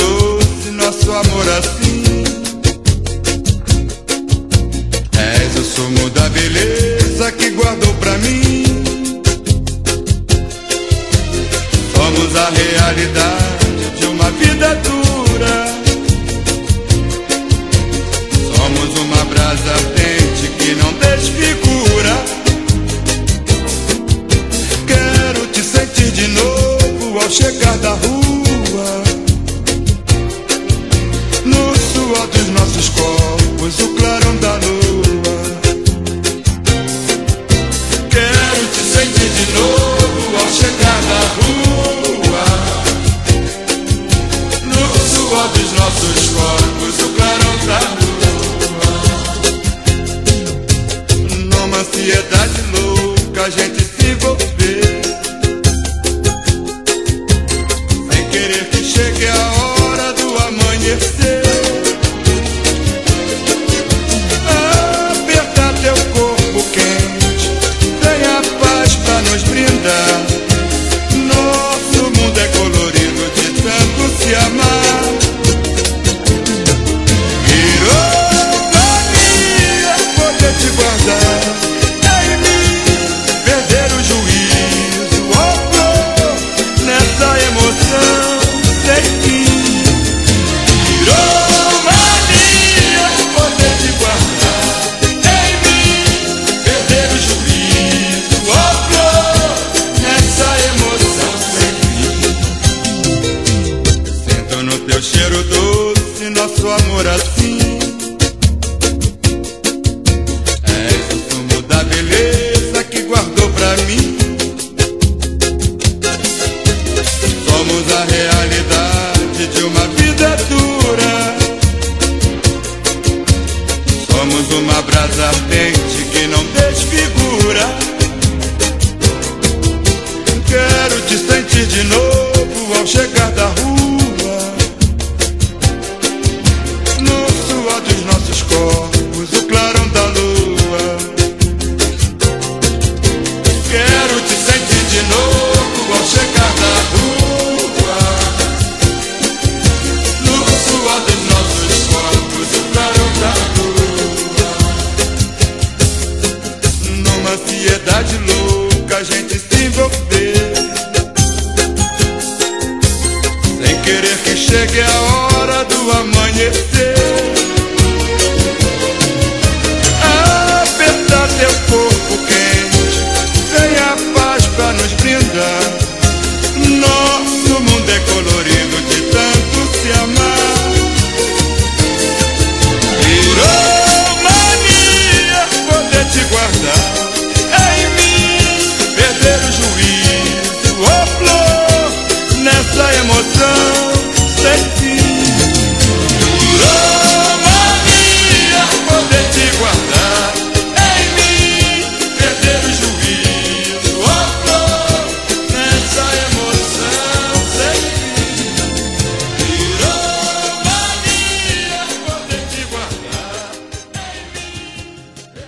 doce, nosso amor assim. És o sumo da beleza que guardou pra mim. Somos a realidade de uma vida dura. Somos uma brasa ardente que não desfigura. Quero te sentir de novo ao chegar da rua. No suor dos nossos corpos, o clarão da lua. Quero te sentir de novo ao chegar da rua. No suor dos nossos corpos, o clarão da lua. Numa ansiedade louca a gente se envolver, sem querer que chegue a hora do amanhecer. Apertar teu corpo quente, tenha paz pra nos brindar. Nosso mundo é colorido de tanto se amar. Virou mania poder te guardar em mim, perder o juízo, oh flor, nessa emoção sem fim. Virou mania poder te guardar em mim, perder o juízo, oh flor, nessa emoção sem fim. Sinto no teu cheiro doce nosso amor assim. És o sumo da beleza que guardou pra mim. Somos a realidade de uma vida dura. Somos uma brasa ardente que não desfigura. Quero te sentir de novo ao chegar da rua. No suor dos nossos corpos, o clarão da lua. Quero te sentir de novo ao chegar da rua. No suor dos nossos corpos, o clarão da lua. Numa ansiedade louca a gente se envolver, sem querer que chegue a hora do amanhecer.